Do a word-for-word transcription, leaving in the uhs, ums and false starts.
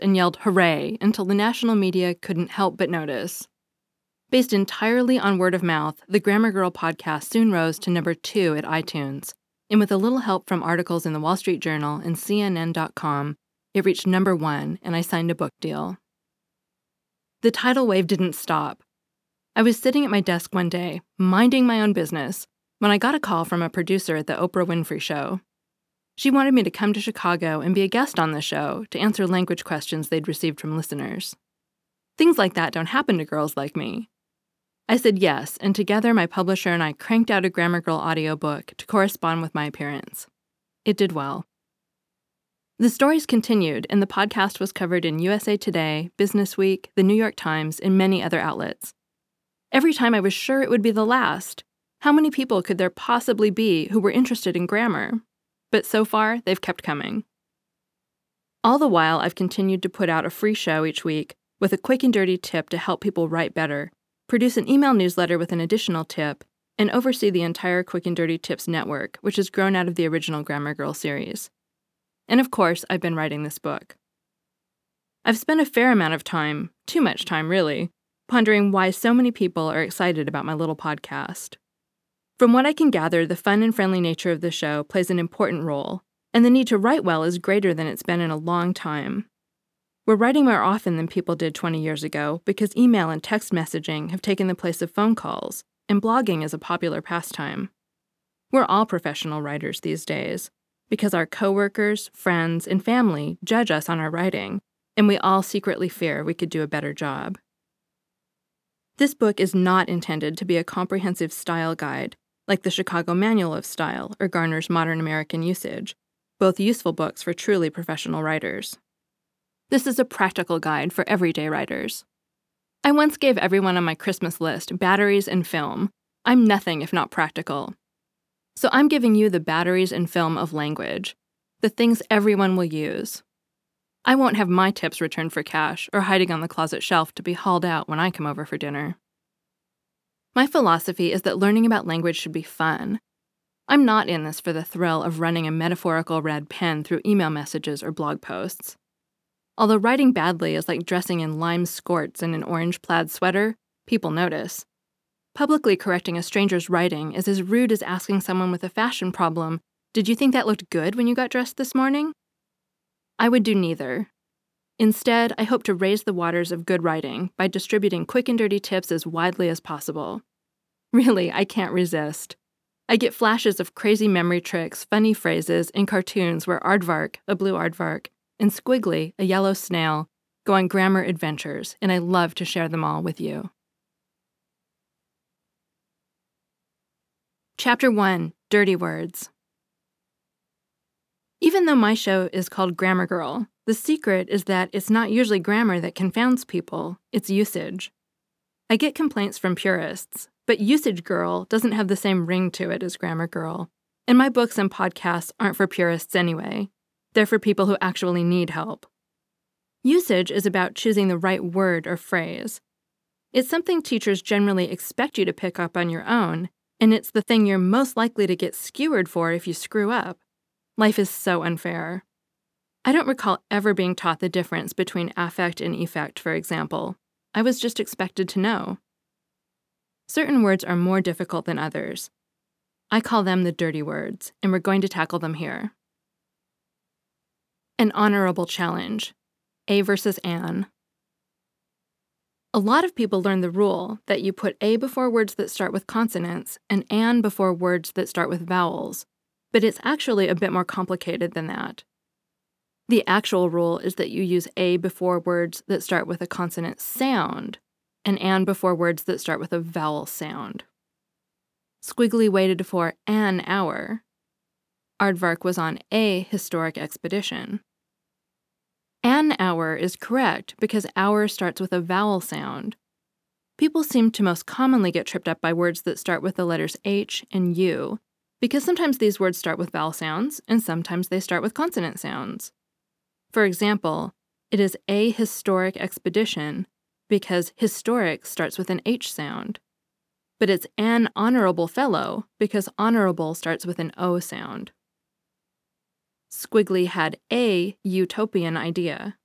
and yelled hooray until the national media couldn't help but notice. Based entirely on word of mouth, the Grammar Girl podcast soon rose to number two at iTunes, and with a little help from articles in the Wall Street Journal and C N N dot com, it reached number one, and I signed a book deal. The tidal wave didn't stop. I was sitting at my desk one day, minding my own business, when I got a call from a producer at the Oprah Winfrey Show. She wanted me to come to Chicago and be a guest on the show to answer language questions they'd received from listeners. Things like that don't happen to girls like me. I said yes, and together my publisher and I cranked out a Grammar Girl audiobook to correspond with my appearance. It did well. The stories continued, and the podcast was covered in U S A Today, Business Week, The New York Times, and many other outlets. Every time I was sure it would be the last. How many people could there possibly be who were interested in grammar? But so far, they've kept coming. All the while, I've continued to put out a free show each week with a quick and dirty tip to help people write better, produce an email newsletter with an additional tip, and oversee the entire Quick and Dirty Tips network, which has grown out of the original Grammar Girl series. And of course, I've been writing this book. I've spent a fair amount of time, too much time really, pondering why so many people are excited about my little podcast. From what I can gather, the fun and friendly nature of the show plays an important role, and the need to write well is greater than it's been in a long time. We're writing more often than people did twenty years ago because email and text messaging have taken the place of phone calls, and blogging is a popular pastime. We're all professional writers these days because our coworkers, friends, and family judge us on our writing, and we all secretly fear we could do a better job. This book is not intended to be a comprehensive style guide like the Chicago Manual of Style or Garner's Modern American Usage, both useful books for truly professional writers. This is a practical guide for everyday writers. I once gave everyone on my Christmas list batteries and film. I'm nothing if not practical. So I'm giving you the batteries and film of language, the things everyone will use. I won't have my tips returned for cash or hiding on the closet shelf to be hauled out when I come over for dinner. My philosophy is that learning about language should be fun. I'm not in this for the thrill of running a metaphorical red pen through email messages or blog posts. Although writing badly is like dressing in lime skorts and an orange plaid sweater, people notice. Publicly correcting a stranger's writing is as rude as asking someone with a fashion problem, "Did you think that looked good when you got dressed this morning?" I would do neither. Instead, I hope to raise the waters of good writing by distributing quick and dirty tips as widely as possible. Really, I can't resist. I get flashes of crazy memory tricks, funny phrases, and cartoons where aardvark, a blue aardvark, and Squiggly, a yellow snail, go on grammar adventures, and I love to share them all with you. Chapter one, Dirty Words. Even though my show is called Grammar Girl, the secret is that it's not usually grammar that confounds people, it's usage. I get complaints from purists, but Usage Girl doesn't have the same ring to it as Grammar Girl, and my books and podcasts aren't for purists anyway. They're for people who actually need help. Usage is about choosing the right word or phrase. It's something teachers generally expect you to pick up on your own, and it's the thing you're most likely to get skewered for if you screw up. Life is so unfair. I don't recall ever being taught the difference between affect and effect, for example. I was just expected to know. Certain words are more difficult than others. I call them the dirty words, and we're going to tackle them here. An honorable challenge. A versus an. A lot of people learn the rule that you put a before words that start with consonants and an before words that start with vowels, but it's actually a bit more complicated than that. The actual rule is that you use a before words that start with a consonant sound and an before words that start with a vowel sound. Squiggly waited for an hour. Aardvark was on a historic expedition. An hour is correct because hour starts with a vowel sound. People seem to most commonly get tripped up by words that start with the letters H and U, because sometimes these words start with vowel sounds and sometimes they start with consonant sounds. For example, it is a historic expedition because historic starts with an H sound, but it's an honorable fellow because honorable starts with an O sound. Squiggly had a utopian idea.